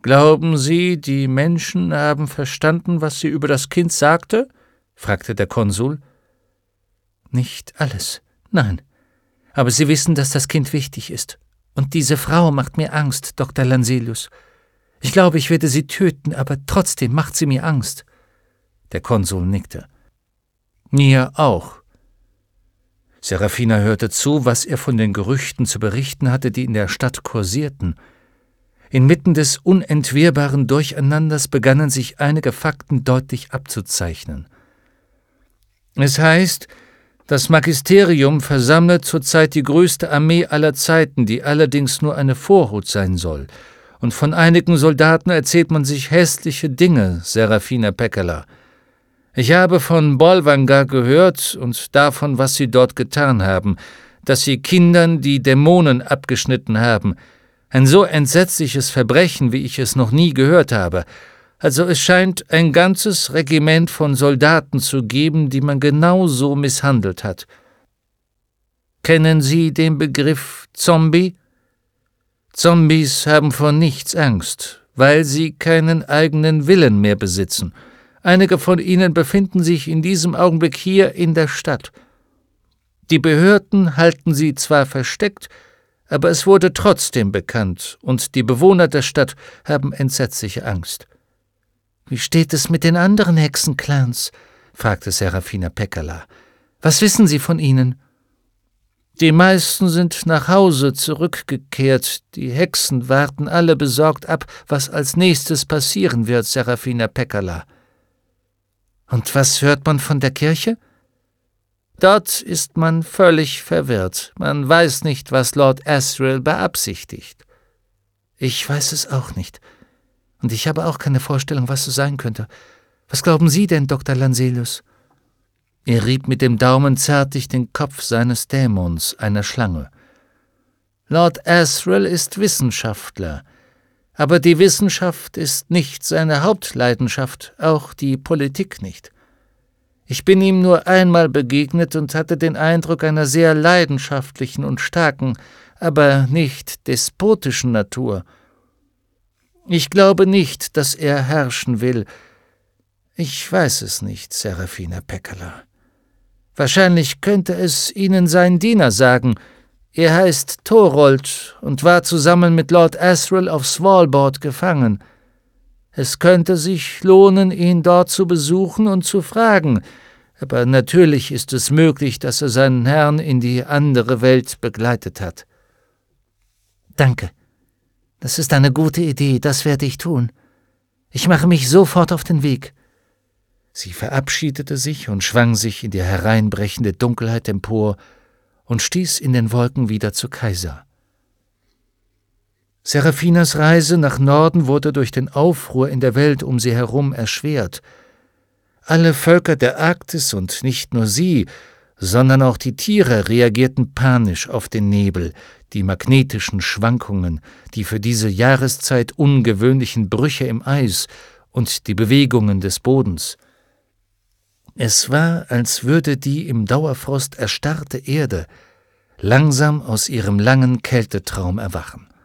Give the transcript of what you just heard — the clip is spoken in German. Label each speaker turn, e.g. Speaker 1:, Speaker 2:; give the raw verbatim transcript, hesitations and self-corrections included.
Speaker 1: »Glauben Sie, die Menschen haben verstanden, was sie über das Kind sagte?« fragte der Konsul. »Nicht alles, nein. Aber sie wissen, dass das Kind wichtig ist. Und diese Frau macht mir Angst, Doktor Lanselius. Ich glaube, ich werde sie töten, aber trotzdem macht sie mir Angst.« Der Konsul nickte. »Mir auch.« Serafina hörte zu, was er von den Gerüchten zu berichten hatte, die in der Stadt kursierten. Inmitten des unentwehrbaren Durcheinanders begannen sich einige Fakten deutlich abzuzeichnen. Es heißt, das Magisterium versammle zurzeit die größte Armee aller Zeiten, die allerdings nur eine Vorhut sein soll. Und von einigen Soldaten erzählt man sich hässliche Dinge, Serafina Pekkala. Ich habe von Bolvangar gehört und davon, was sie dort getan haben, dass sie Kindern die Dämonen abgeschnitten haben. Ein so entsetzliches Verbrechen, wie ich es noch nie gehört habe. Also es scheint ein ganzes Regiment von Soldaten zu geben, die man genau so misshandelt hat. Kennen Sie den Begriff Zombie? Zombies haben vor nichts Angst, weil sie keinen eigenen Willen mehr besitzen. Einige von ihnen befinden sich in diesem Augenblick hier in der Stadt. Die Behörden halten sie zwar versteckt, aber es wurde trotzdem bekannt, und die Bewohner der Stadt haben entsetzliche Angst. »Wie steht es mit den anderen Hexenclans?« fragte Serafina Pekkala. »Was wissen Sie von ihnen?« »Die meisten sind nach Hause zurückgekehrt. Die Hexen warten alle besorgt ab, was als nächstes passieren wird, Serafina Pekkala.« »Und was hört man von der Kirche?« »Dort ist man völlig verwirrt. Man weiß nicht, was Lord Asriel beabsichtigt.« »Ich weiß es auch nicht. Und ich habe auch keine Vorstellung, was es sein könnte. Was glauben Sie denn, Doktor Lanselius?« Er rieb mit dem Daumen zärtlich den Kopf seines Dämons, einer Schlange. »Lord Asriel ist Wissenschaftler. Aber die Wissenschaft ist nicht seine Hauptleidenschaft, auch die Politik nicht. Ich bin ihm nur einmal begegnet und hatte den Eindruck einer sehr leidenschaftlichen und starken, aber nicht despotischen Natur. Ich glaube nicht, dass er herrschen will. Ich weiß es nicht, Serafina Pekkala. Wahrscheinlich könnte es Ihnen sein Diener sagen. Er heißt Thorold und war zusammen mit Lord Asriel auf Svalbard gefangen. Es könnte sich lohnen, ihn dort zu besuchen und zu fragen, aber natürlich ist es möglich, dass er seinen Herrn in die andere Welt begleitet hat.« »Danke. Das ist eine gute Idee, das werde ich tun. Ich mache mich sofort auf den Weg.« Sie verabschiedete sich und schwang sich in die hereinbrechende Dunkelheit empor und stieß in den Wolken wieder zu Kaiser. Serafinas Reise nach Norden wurde durch den Aufruhr in der Welt um sie herum erschwert. Alle Völker der Arktis und nicht nur sie, sondern auch die Tiere reagierten panisch auf den Nebel, die magnetischen Schwankungen, die für diese Jahreszeit ungewöhnlichen Brüche im Eis und die Bewegungen des Bodens. Es war, als würde die im Dauerfrost erstarrte Erde langsam aus ihrem langen Kältetraum erwachen.